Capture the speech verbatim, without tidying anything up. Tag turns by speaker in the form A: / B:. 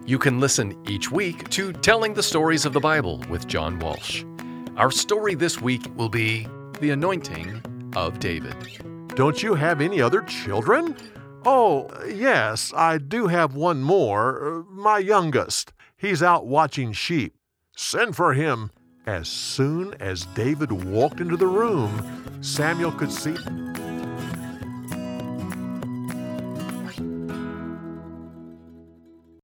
A: You can listen each week to Telling the Stories of the Bible with John Walsh. Our story this week will be The Anointing of David.
B: Don't you have any other children? Oh, yes, I do have one more, my youngest. He's out watching sheep. Send for him. As soon as David walked into the room, Samuel could see